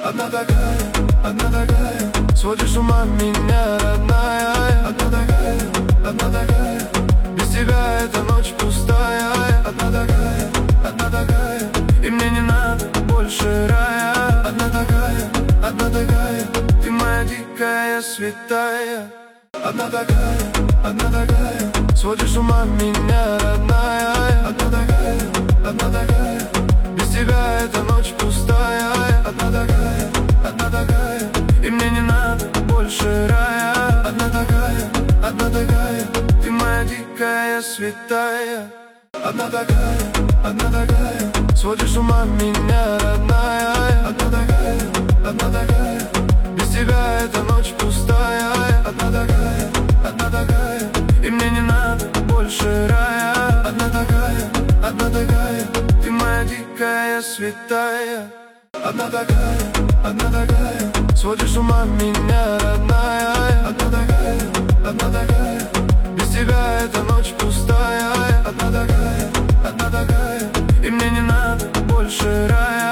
одна такая, сводишь с ума меня, родная. Одна такая, без тебя эта ночь пустая. Одна такая, и мне не надо больше рая. Одна такая, ты моя дикая святая. Одна такая, сводишь с ума меня, родная. Одна такая, без тебя эта ночь пустая. Одна такая, и мне не надо больше рая. Одна такая, ты моя дикая святая. Одна такая, сводишь с ума меня, родная. Одна такая, без тебя эта ночь пустая. Одна такая, и мне не надо больше рая. Одна такая, ты моя дикая святая. Одна такая, сводишь с ума меня, родная. Одна такая, без тебя эта ночь пустая. Одна такая, и мне не надо больше рая.